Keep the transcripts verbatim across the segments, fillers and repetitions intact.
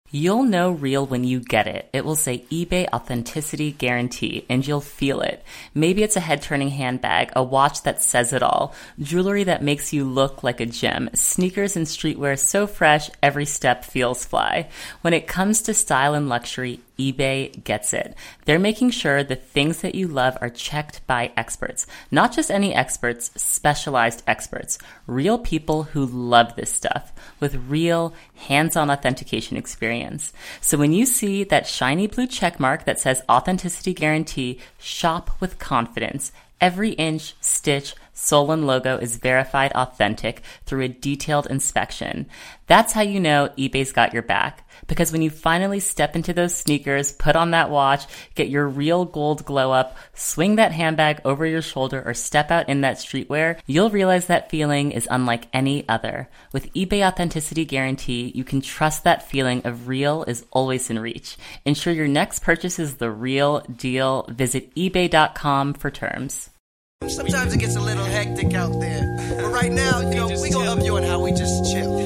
You'll know real when you get it. It will say eBay Authenticity Guarantee, and you'll feel it. Maybe it's a head-turning handbag, a watch that says it all, jewelry that makes you look like a gem, sneakers and streetwear so fresh, every step feels fly. When it comes to style and luxury, eBay gets it. They're making sure the things that you love are checked by experts. Not just any experts, specialized experts. Real people who love this stuff with real hands-on authentication experience. So when you see that shiny blue check mark that says Authenticity Guarantee, shop with confidence. Every inch, stitch, sole, and logo is verified authentic through a detailed inspection. That's how you know eBay's got your back. Because when you finally step into those sneakers, put on that watch, get your real gold glow up, swing that handbag over your shoulder, or step out in that streetwear, you'll realize that feeling is unlike any other. With eBay Authenticity Guarantee, you can trust that feeling of real is always in reach. Ensure your next purchase is the real deal. Visit ebay dot com for terms. Sometimes it gets a little hectic out there. But right now, you know, we gonna up you on how we just chill.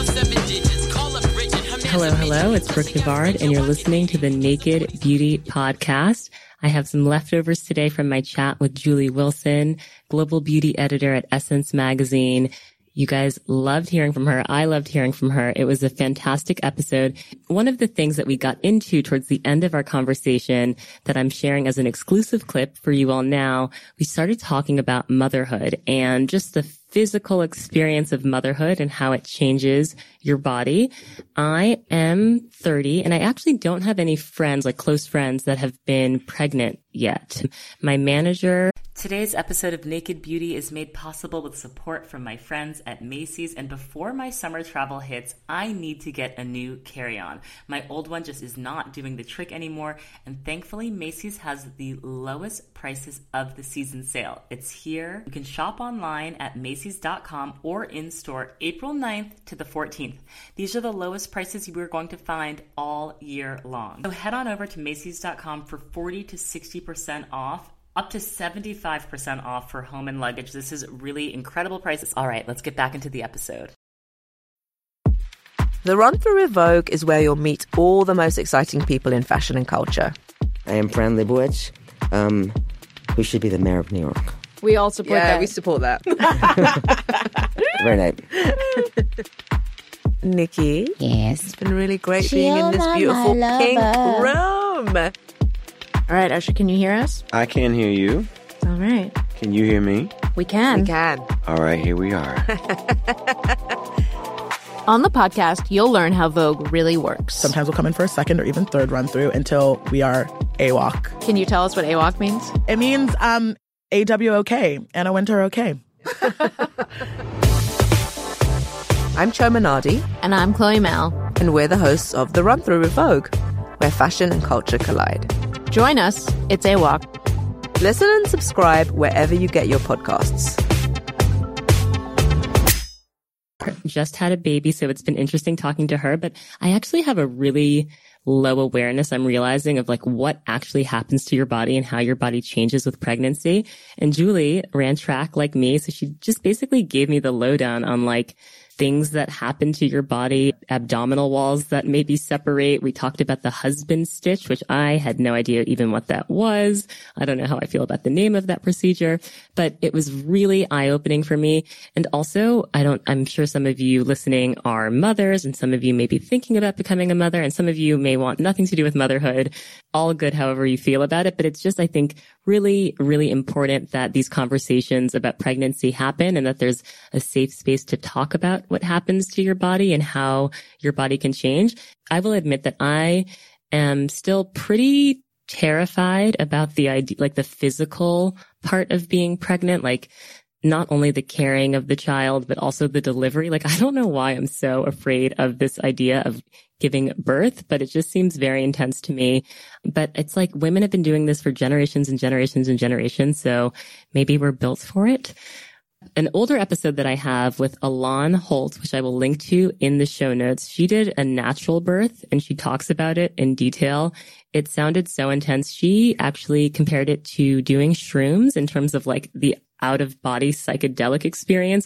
Hello, hello. It's Brooke Devard, and you're listening to the Naked Beauty Podcast. I have some leftovers today from my chat with Julie Wilson, global beauty editor at Essence Magazine. You guys loved hearing from her. I loved hearing from her. It was a fantastic episode. One of the things that we got into towards the end of our conversation that I'm sharing as an exclusive clip for you all now, we started talking about motherhood and just the physical experience of motherhood and how it changes your body. I am thirty, and I actually don't have any friends, like close friends, that have been pregnant yet. My manager... Today's episode of Naked Beauty is made possible with support from my friends at Macy's, and before my summer travel hits, I need to get a new carry-on. My old one just is not doing the trick anymore, and thankfully Macy's has the lowest prices of the season sale. It's here. You can shop online at Macy's dot com or in-store April ninth to the fourteenth. These are the lowest prices you are going to find all year long. So head on over to Macy's dot com for forty to sixty percent off. Up to seventy-five percent off for home and luggage. This is really incredible prices. All right, let's get back into the episode. The Run Through with Vogue is where you'll meet all the most exciting people in fashion and culture. I am Fran Lebowitz, um, who should be the mayor of New York. We all support yeah, that. we support that. Very nice. Nikki. Yes. It's been really great being in this beautiful pink room. All right, Usher, can you hear us? I can hear you. All right. Can you hear me? We can. We can. All right, here we are. On the podcast, you'll learn how Vogue really works. Sometimes we'll come in for a second or even third run through until we are A W O C. Can you tell us what A W O C means? It means um, A W O K, Anna Wintour okay. I'm Cho Minardi. And I'm Chloe Mal. And we're the hosts of The Run Through with Vogue, where fashion and culture collide. Join us. It's A W O C. Listen and subscribe wherever you get your podcasts. Just had a baby, so it's been interesting talking to her, but I actually have a really low awareness, I'm realizing, of like what actually happens to your body and how your body changes with pregnancy. And Julie ran track like me, so she just basically gave me the lowdown on like things that happen to your body, abdominal walls that maybe separate. We talked about the husband stitch, which I had no idea even what that was. I don't know how I feel about the name of that procedure, but it was really eye-opening for me. And also, I don't, I'm sure some of you listening are mothers, and some of you may be thinking about becoming a mother, and some of you may want nothing to do with motherhood. All good however you feel about it, but it's just, I think, really, really important that these conversations about pregnancy happen and that there's a safe space to talk about what happens to your body and how your body can change. I will admit that I am still pretty terrified about the idea, like the physical part of being pregnant, like not only the carrying of the child, but also the delivery. Like, I don't know why I'm so afraid of this idea of giving birth, but it just seems very intense to me. But it's like women have been doing this for generations and generations and generations. So maybe we're built for it. An older episode that I have with Alon Holt, which I will link to in the show notes, she did a natural birth and she talks about it in detail. It sounded so intense. She actually compared it to doing shrooms in terms of like the out of body psychedelic experience of like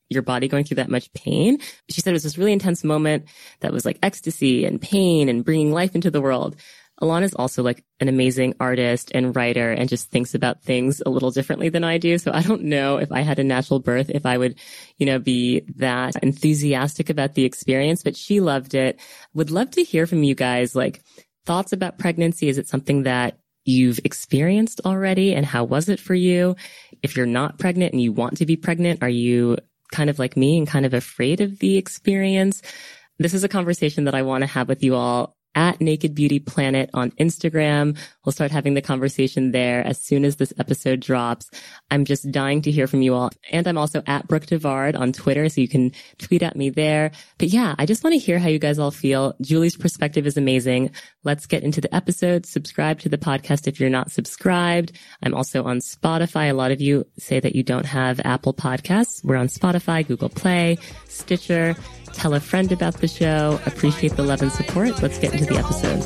your body going through that much pain. She said it was this really intense moment that was like ecstasy and pain and bringing life into the world. Alana's also like an amazing artist and writer and just thinks about things a little differently than I do. So I don't know if I had a natural birth, if I would, you know, be that enthusiastic about the experience, but she loved it. Would love to hear from you guys, like thoughts about pregnancy. Is it something that you've experienced already? And how was it for you? If you're not pregnant and you want to be pregnant, are you kind of like me and kind of afraid of the experience? This is a conversation that I want to have with you all at Naked Beauty Planet on Instagram. We'll start having the conversation there as soon as this episode drops. I'm just dying to hear from you all. And I'm also at Brooke Devard on Twitter, so you can tweet at me there. But yeah, I just want to hear how you guys all feel. Julie's perspective is amazing. Let's get into the episode. Subscribe to the podcast if you're not subscribed. I'm also on Spotify. A lot of you say that you don't have Apple Podcasts. We're on Spotify, Google Play, Stitcher. Tell a friend about the show. Appreciate the love and support. Let's get into the episode.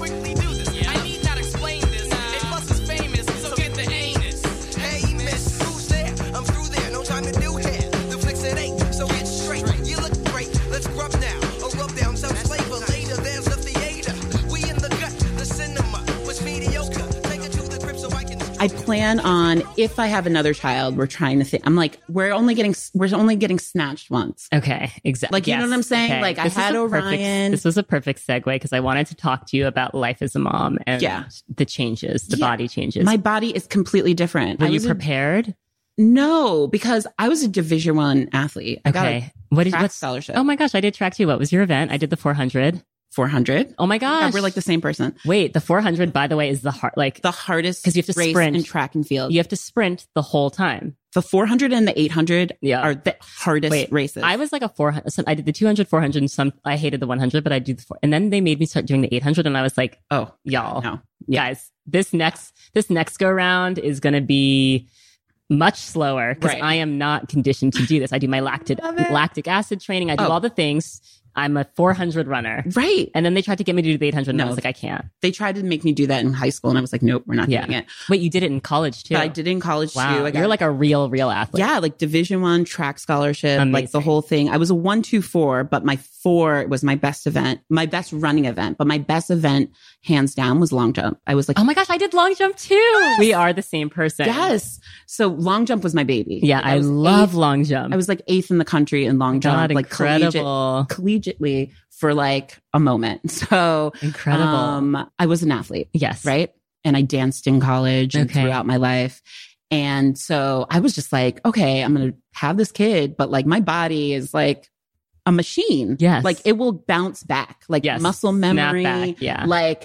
I plan on, if I have another child, we're trying to think, I'm like, we're only getting, we're only getting snatched once. Okay, exactly. Like, you yes. know what I'm saying? Okay. Like, this I had Orion. Perfect, this was a perfect segue because I wanted to talk to you about life as a mom and yeah. the changes, the yeah. body changes. My body is completely different. Were I you was prepared? A, no, because I was a Division One athlete. I okay. got a what did, track what's, scholarship. Oh my gosh, I did track too. What was your event? I did the four hundred. four hundred. Oh my gosh. Yeah, we're like the same person. Wait, the four hundred, by the way, is the hard, like the hardest because you have to race sprint in track and field. You have to sprint the whole time. The four hundred and the eight hundred yeah. are the hardest Wait, races. I was like a four hundred. So I did the two hundred, four hundred, and some, I hated the one hundred, but I do the four. And then they made me start doing the eight hundred. And I was like, oh, y'all, no. guys, this next, this next go round is going to be much slower because right. I am not conditioned to do this. I do my lactic, lactic acid training. I do oh. all the things. I'm a four hundred runner. Right. And then they tried to get me to do the eight hundred and no. I was like, I can't. They tried to make me do that in high school and I was like, nope, we're not yeah. doing it. Wait, you did it in college too? But I did it in college wow. too. I got, You're like a real, real athlete. Yeah, like Division One track scholarship, Amazing. Like the whole thing. I was a one, two, four, but my four was my best event, my best running event. But my best event, hands down, was long jump. I was like, oh my gosh, I did long jump too. Yes! We are the same person. Yes. So long jump was my baby. Yeah, like, I, I love eighth, long jump. I was like eighth in the country in long jump, God, like incredible. Collegiate, collegiately for like a moment. So incredible. Um, I was an athlete. Yes. Right. And I danced in college and okay. throughout my life. And so I was just like, okay, I'm going to have this kid, but like my body is like a machine. Yes. Like it will bounce back, like yes. muscle memory. Back. Yeah. Like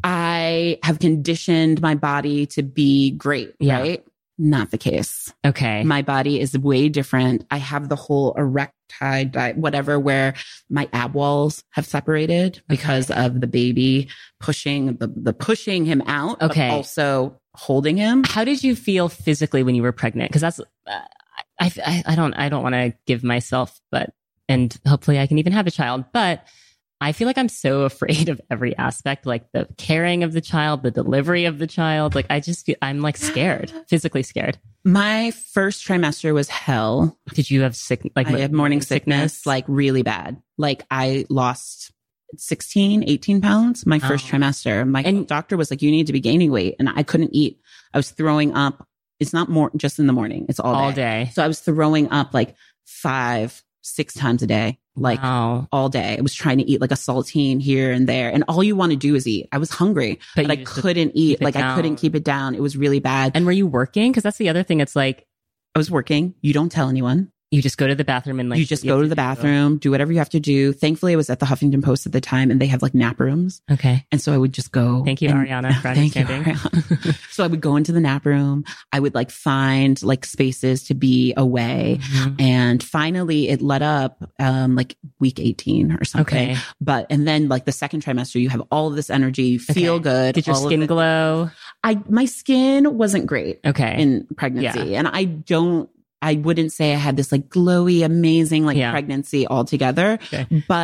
I have conditioned my body to be great. Yeah. Right. Not the case. Okay. My body is way different. I have the whole erectile, whatever, where my ab walls have separated because okay. of the baby pushing, the, the pushing him out. Okay. But also holding him. How did you feel physically when you were pregnant? Because that's, uh, I, I, I don't, I don't want to give myself, but, and hopefully I can even have a child, but I feel like I'm so afraid of every aspect, like the caring of the child, the delivery of the child. Like I just feel, I'm like scared, physically scared. My first trimester was hell. Did you have sick, like I had morning sickness, sickness, like really bad. Like I lost sixteen, eighteen pounds my first oh. trimester. My and, doctor was like, you need to be gaining weight. And I couldn't eat. I was throwing up. It's not more just in the morning. It's all day. All day. So I was throwing up like five, six times a day. Like wow. all day. I was trying to eat like a saltine here and there. And all you want to do is eat. I was hungry, but, but I couldn't eat. Like down. I couldn't keep it down. It was really bad. And were you working? Because that's the other thing. It's like, I was working. You don't tell anyone. You just go to the bathroom and like, you just you go to the bathroom, do. do whatever you have to do. Thankfully, I was at the Huffington Post at the time and they have like nap rooms. Okay. And so I would just go. Thank you, and, Ariana, for thank understanding. You, Ariana. So I would go into the nap room. I would like find like spaces to be away. Mm-hmm. And finally it let up, um, like week eighteen or something. Okay. But, and then like the second trimester, you have all of this energy, you feel okay. good. Did your skin glow? I, my skin wasn't great. Okay. In pregnancy. Yeah. And I don't, I wouldn't say I had this like glowy, amazing like yeah. pregnancy altogether, okay. but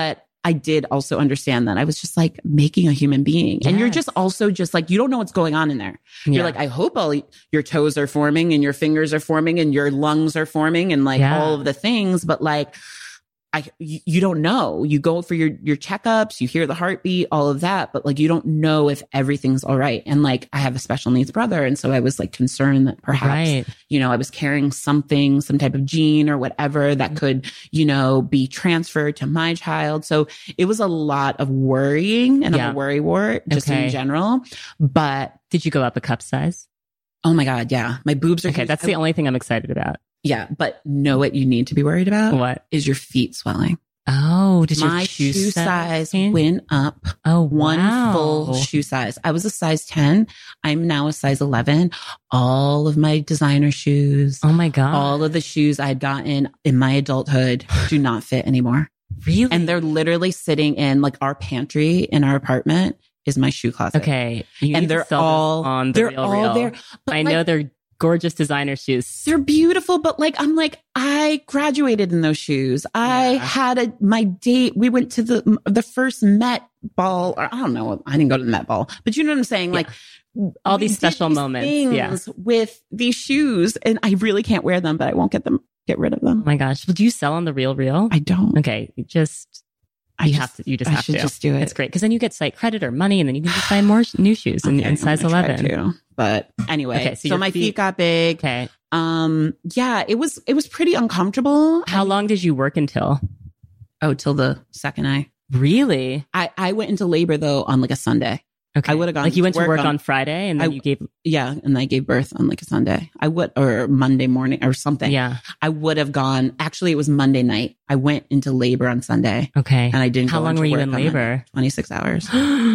I did also understand that I was just like making a human being. Yes. And you're just also just like, you don't know what's going on in there. Yeah. You're like, I hope all your toes are forming and your fingers are forming and your lungs are forming and like yeah. all of the things. But like, I, you, you don't know. You go for your, your checkups, you hear the heartbeat, all of that, but like, you don't know if everything's all right. And like, I have a special needs brother. And so I was like concerned that perhaps, right. you know, I was carrying something, some type of gene or whatever that could, you know, be transferred to my child. So it was a lot of worrying and yeah. I'm a worry wart just okay. in general. But did you go up a cup size? Oh my God. Yeah. My boobs are okay. huge. That's the only thing I'm excited about. Yeah, but know what you need to be worried about? What? Is your feet swelling. Oh, did my your shoe, shoe size, size went up? Oh, one wow. full shoe size. I was a size ten. I'm now a size eleven. All of my designer shoes. Oh my God. All of the shoes I'd gotten in my adulthood do not fit anymore. Really? And they're literally sitting in like our pantry in our apartment is my shoe closet. Okay. You and they're all on the they're real, all real. there. But I like, know they're gorgeous designer shoes. They're beautiful, but like, I'm like, I graduated in those shoes. I yeah. had a, my date. We went to the, the first Met ball, or I don't know. I didn't go to the Met ball, but you know what I'm saying? Yeah. Like all these special these moments yeah. with these shoes, and I really can't wear them, but I won't get them, get rid of them. Oh my gosh. Well, do you sell on the Real Real? I don't. Okay. Just, I you just, have to, you just I have should to just do it. It's great. Cause then you get site credit or money and then you can just buy more sh- new shoes in, okay, in size eleven. To, but anyway, okay, so, so my feet, feet got big. Okay. Um, yeah, it was, it was pretty uncomfortable. How I, long did you work until? Oh, till the second I. Really? I, I went into labor though on like a Sunday. Okay. I would have gone. Like you went to work, work on, on Friday and then I, you gave. Yeah. And I gave birth on like a Sunday. I would, or Monday morning or something. Yeah. I would have gone. Actually, it was Monday night. I went into labor on Sunday. Okay. And I didn't How go long were you in Monday. labor? twenty-six hours.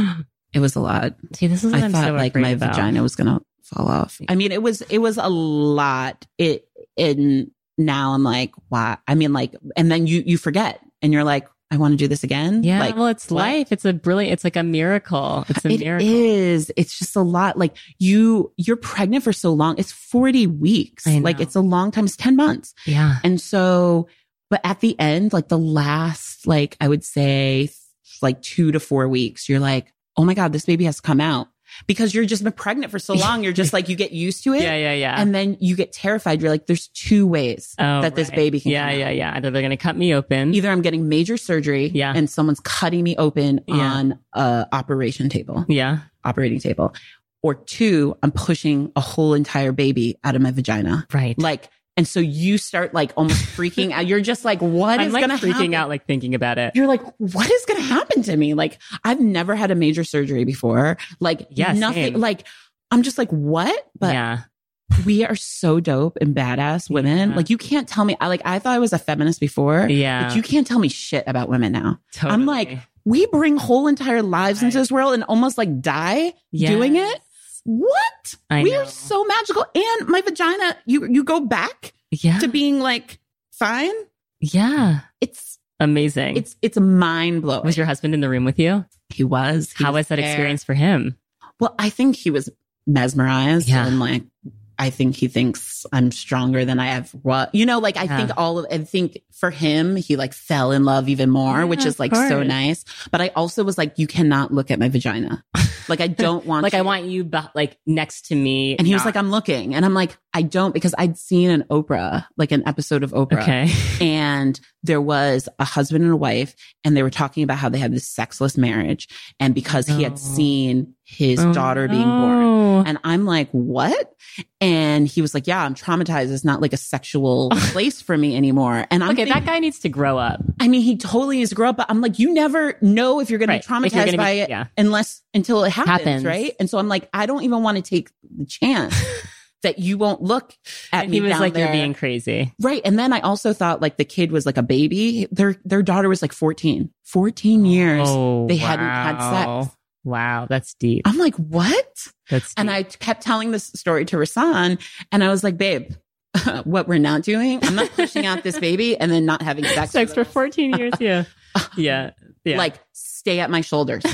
It was a lot. See, this is what I I'm thought so like my about. vagina was going to fall off. I mean, it was, it was a lot. It, and now I'm like, wow. I mean, like, and then you, you forget and you're like, I want to do this again. Yeah. Like, well, it's what? life. It's a brilliant, it's like a miracle. It's a it miracle. It is. It's just a lot. Like you, you're pregnant for so long. It's forty weeks. Like it's a long time. It's ten months. Yeah. And so, but at the end, like the last, like I would say like two to four weeks, you're like, oh my God, this baby has to come out. Because you're just been pregnant for so long. You're just like, you get used to it. Yeah, yeah, yeah. And then you get terrified. You're like, there's two ways oh, that right. this baby can Yeah, come yeah, out. yeah. Either they're going to cut me open. Either I'm getting major surgery yeah. and someone's cutting me open yeah. on a operation table. Yeah. Operating table. Or two, I'm pushing a whole entire baby out of my vagina. Right. Like, and so you start like almost freaking out. You're just like, what I'm is like going to happen? freaking out, like thinking about it. You're like, what is going to happen to me? Like, I've never had a major surgery before. Like, yeah, nothing. Same. Like, I'm just like, what? But yeah. we are so dope and badass women. Yeah. Like, you can't tell me. I like, I thought I was a feminist before. Yeah. But you can't tell me shit about women now. Totally. I'm like, we bring whole entire lives right. into this world and almost like die yes. doing it. What? I we know. are so magical. And my vagina, you you go back yeah. to being like fine. Yeah. It's amazing. It's it's mind blowing. Was your husband in the room with you? He was. He How was was that there. experience for him? Well, I think he was mesmerized yeah. and like, I think he thinks I'm stronger than I have what, you know, like I yeah. think all of, I think for him, he like fell in love even more, yeah, which is like so nice. But I also was like, you cannot look at my vagina. Like, I don't want like, you. I want you be- like next to me. And he not- was like, I'm looking. And I'm like, I don't, because I'd seen an Oprah, like an episode of Oprah. Okay. And there was a husband and a wife, and they were talking about how they had this sexless marriage. And because he oh. had seen his oh, daughter no. being born. And I'm like, what? And he was like, yeah, I'm traumatized. It's not like a sexual place for me anymore. And I'm okay, thinking, that guy needs to grow up. I mean, he totally needs to grow up, but I'm like, you never know if you're going right. to be traumatized by be, it yeah. unless until it happens, happens, right? And so I'm like, I don't even want to take the chance that you won't look at and me. He was down like, there. you're being crazy. Right. And then I also thought like the kid was like a baby. Their their daughter was like fourteen. fourteen years oh, they wow. hadn't had sex. Wow, that's deep. I'm like, what? That's deep. And I kept telling this story to Rasan, and I was like, babe, what we're not doing, I'm not pushing out this baby and then not having sex. Sex for fourteen years, yeah. Yeah. Yeah. Like, stay at my shoulders.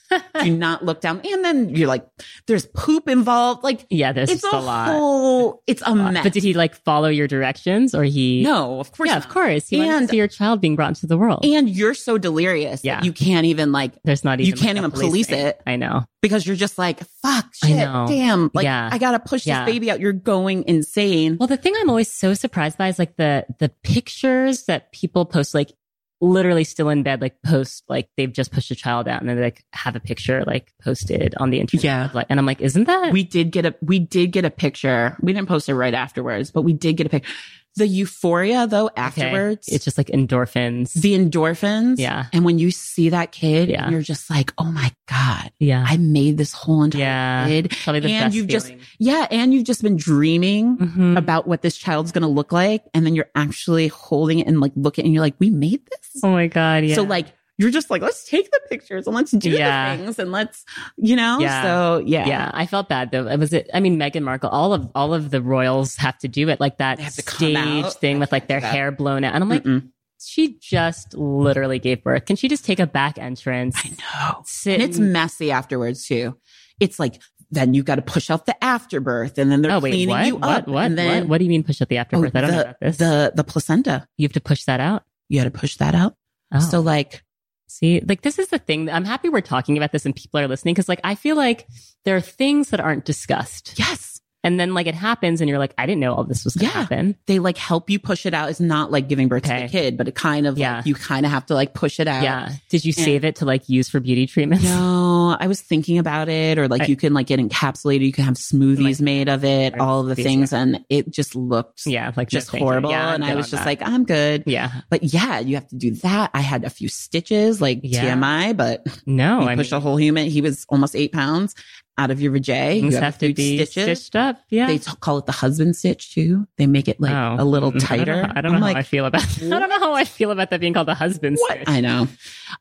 Do not look down. And then you're like, there's poop involved. Like, yeah, there's it's just a, a lot. whole, it's a mess. But did he like follow your directions or he? No, of course Yeah, not. of course. He wanted to And- see your child being brought into the world. And you're so delirious Yeah. that you can't even like, There's not even you can't like, a even police thing. it. I know. Because you're just like, fuck, I shit, know. damn. Like, Yeah. I gotta push Yeah. this baby out. You're going insane. Well, the thing I'm always so surprised by is like the the pictures that people post, like literally still in bed, like post, like they've just pushed a child out and then they like have a picture like posted on the internet. Yeah. of, like, and I'm like, isn't that? We did get a, we did get a picture. We didn't post it right afterwards, but we did get a picture. The euphoria though, afterwards, Okay. It's just like endorphins. the endorphins. Yeah. And when you see that kid, Yeah. you're just like, oh my God, yeah. I made this whole entire yeah. kid. Probably the and best you've feeling. just, yeah. And you've just been dreaming Mhm. about what this child's going to look like. And then you're actually holding it and like looking and you're like, we made this. Oh my God. Yeah. So like, you're just like, let's take the pictures and let's do Yeah. the things and let's, you know, Yeah. so yeah. Yeah, I felt bad though. It was it. I mean, Meghan Markle. All of all of the royals have to do it, like that They have to come stage out. thing I with like can't their do that. hair blown out, and I'm like, Mm-mm. she just literally gave birth. Can she just take a back entrance? I know. Sit And it's and- messy afterwards too. It's like, then you got to push out the afterbirth and then they're oh wait, cleaning what? you what? up. What? and then, what? What do you mean push out the Oh, afterbirth? I don't the, know about this. The, the placenta. You have to push that out. You got to push that out. Oh. So like, See, like this is the thing. I'm happy we're talking about this and people are listening because like I feel like there are things that aren't discussed. yes, And then like it happens and you're like, I didn't know all this was going to Yeah. happen. they like help you push it out. It's not like giving birth to Okay. the kid, but it kind of Yeah. like, you kind of have to like push it out. Yeah. Did you And- save it to like use for beauty treatments? No, I was thinking about it, or like I- you can like get encapsulated. You can have smoothies Like- made of it, Right. all of the These- things, and it just looked Yeah. Like just no, thank you. horrible. Yeah, I'm and I good was on just that. like, I'm good. yeah. But yeah, you have to do that. I had a few stitches, like Yeah. T M I, but No, you I push mean, a whole human. He was almost eight pounds out of your vajay. You things have, have a to few be stitches. stitched up. Yeah. They t- call it the husband stitch too. They make it like Oh. a little I don't know- tighter. I don't know I'm how like, I feel about I don't know how I feel about that being called a husband what? stitch. I know.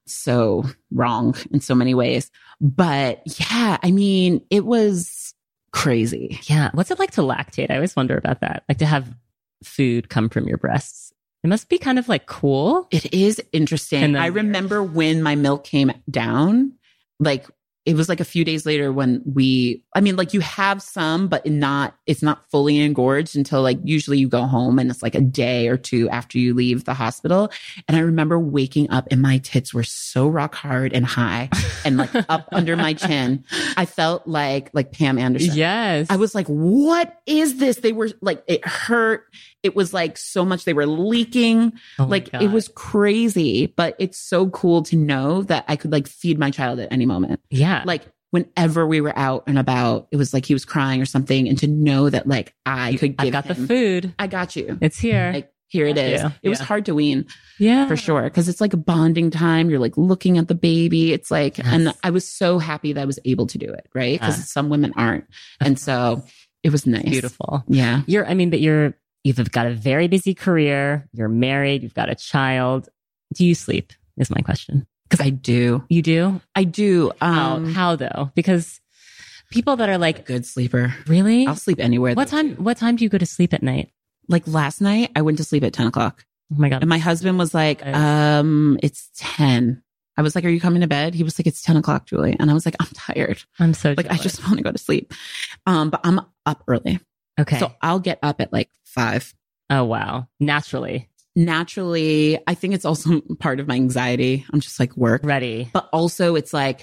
So wrong in so many ways. But yeah, I mean, it was crazy. Yeah. What's it like to lactate? I always wonder about that. Like to have food come from your breasts. It must be kind of like cool. It is interesting. And then I weird. remember when my milk came down, like it was like a few days later when we, I mean, like you have some, but not, it's not fully engorged until like usually you go home and it's like a day or two after you leave the hospital. And I remember waking up and my tits were so rock hard and high and like up under my chin. I felt like, like Pam Anderson. Yes. I was like, what is this? They were like, it hurt. It was like so much. They were leaking. Oh my like God. it was crazy, but it's so cool to know that I could like feed my child at any moment. Yeah. Like whenever we were out and about, it was like he was crying or something. And to know that like I could give I've got him, the food. I got you. It's here. Like here it is. Yeah. It was Yeah. hard to wean yeah. for sure. Cause it's like a bonding time. You're like looking at the baby. It's like, Yes. and I was so happy that I was able to do it. Right. Cause Yeah. some women aren't. And so it was nice. Beautiful. Yeah. You're, I mean, but you're, you've got a very busy career. You're married. You've got a child. Do you sleep? Is my question. Cause I do. You do? I do. How, Um, how though? Because people that are like, good sleeper. really? I'll sleep anywhere. What though, time, too. what time do you go to sleep at night? Like last night, I went to sleep at ten o'clock. Oh my God. And my husband was like, Okay. um, it's ten. I was like, are you coming to bed? He was like, it's ten o'clock, Julie. And I was like, I'm tired. I'm so Like, I jealous. just want to go to sleep. Um, but I'm up early. okay. So I'll get up at like five. oh, wow. Naturally Naturally, I think it's also part of my anxiety. I'm just like work. ready. But also it's like,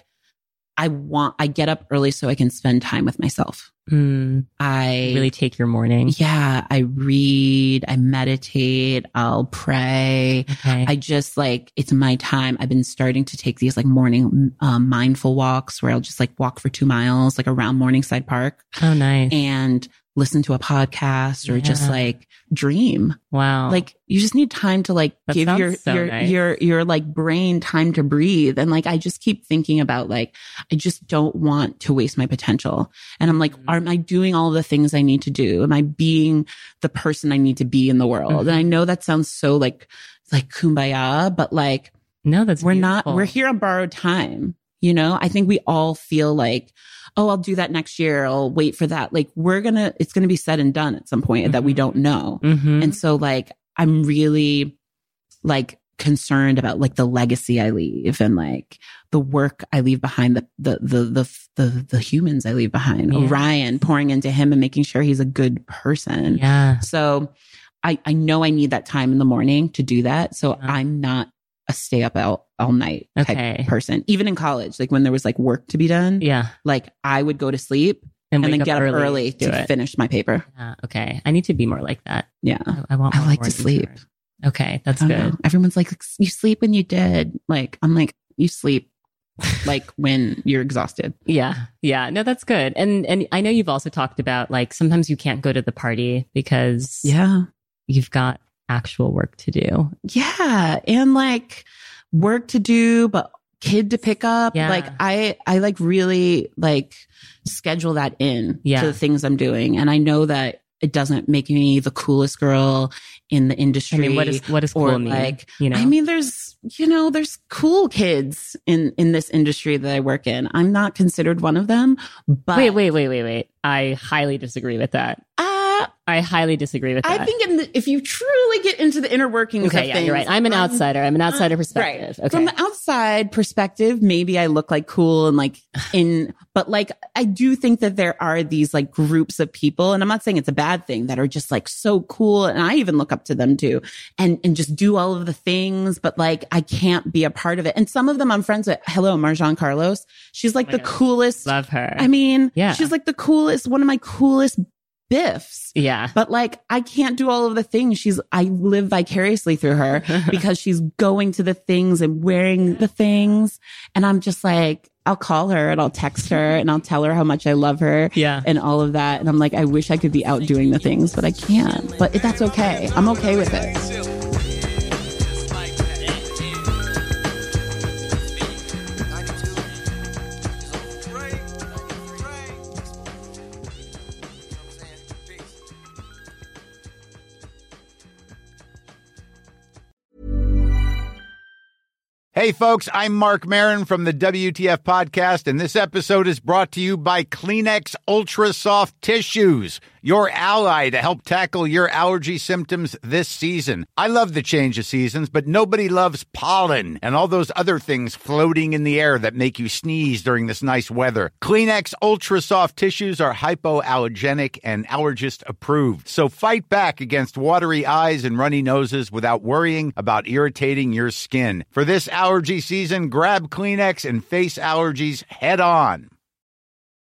I want, I get up early so I can spend time with myself. Mm, I really take your morning. yeah, I read, I meditate, I'll pray. Okay. I just like, it's my time. I've been starting to take these like morning um, mindful walks where I'll just like walk for two miles, like around Morningside Park oh, nice. and listen to a podcast or just Yeah. like dream. Wow. Like you just need time to like That give sounds your, so your, nice. your, your like brain time to breathe. And like, I just keep thinking about like, I just don't want to waste my potential. And I'm like, Mm-hmm. am I doing all the things I need to do? Am I being the person I need to be in the world? Mhm. And I know that sounds so like, like kumbaya, but like, no, that's we're not, beautiful. we're here on borrowed time. You know, I think we all feel like, oh, I'll do that next year. I'll wait for that. Like we're going to, it's going to be said and done at some point that we don't know. Mhm. And so like, I'm really like concerned about like the legacy I leave and like the work I leave behind, the the the the the, the humans I leave behind. Yeah. Orion, pouring into him and making sure he's a good person. Yeah. So I I know I need that time in the morning to do that. So Yeah. I'm not a stay up all, all night type Okay. person. Even in college, like when there was like work to be done, Yeah. like I would go to sleep And, and, wake then get up early, early do to it. finish my paper. Yeah. Okay. I need to be more like that. Yeah. I, I want I more like to morning sleep. hours. Okay. That's I good. don't know. Everyone's like, you sleep when you did. Like, I'm like, you sleep like when you're exhausted. Yeah. Yeah. No, that's good. And, and I know you've also talked about like, sometimes you can't go to the party because Yeah. you've got actual work to do. Yeah. And like work to do, but kid to pick up. Yeah. Like I, I like really like schedule that in Yeah. to the things I'm doing. And I know that it doesn't make me the coolest girl in the industry. I mean, what is, what does or cool mean? like, you know, I mean, there's, you know, there's cool kids in, in this industry that I work in. I'm not considered one of them, but wait, wait, wait, wait, wait. I highly disagree with that. uh, I highly disagree with that. I think in the, if you truly get into the inner workings okay, of yeah, things, you're right. I'm an um, outsider. I'm an outsider uh, perspective. Right. Okay. From the outside perspective, maybe I look like cool and like in, but like I do think that there are these like groups of people, and I'm not saying it's a bad thing, that are just like so cool, and I even look up to them too, and and just do all of the things, but like I can't be a part of it. And some of them I'm friends with. Hello, Marjan Carlos. She's like Oh the my God. coolest. Love her. I mean, Yeah. she's like the coolest, one of my coolest biffs. Yeah. But like, I can't do all of the things. She's, I live vicariously through her because she's going to the things and wearing the things. And I'm just like, I'll call her and I'll text her and I'll tell her how much I love her. Yeah. And all of that. And I'm like, I wish I could be out doing the things, but I can't. But that's okay. I'm okay with it. Hey, folks, I'm Mark Maron from the W T F Podcast, and this episode is brought to you by Kleenex Ultra Soft Tissues, your ally to help tackle your allergy symptoms this season. I love the change of seasons, but nobody loves pollen and all those other things floating in the air that make you sneeze during this nice weather. Kleenex Ultra Soft Tissues are hypoallergenic and allergist approved, so fight back against watery eyes and runny noses without worrying about irritating your skin. For this allergy season, grab Kleenex and face allergies head on.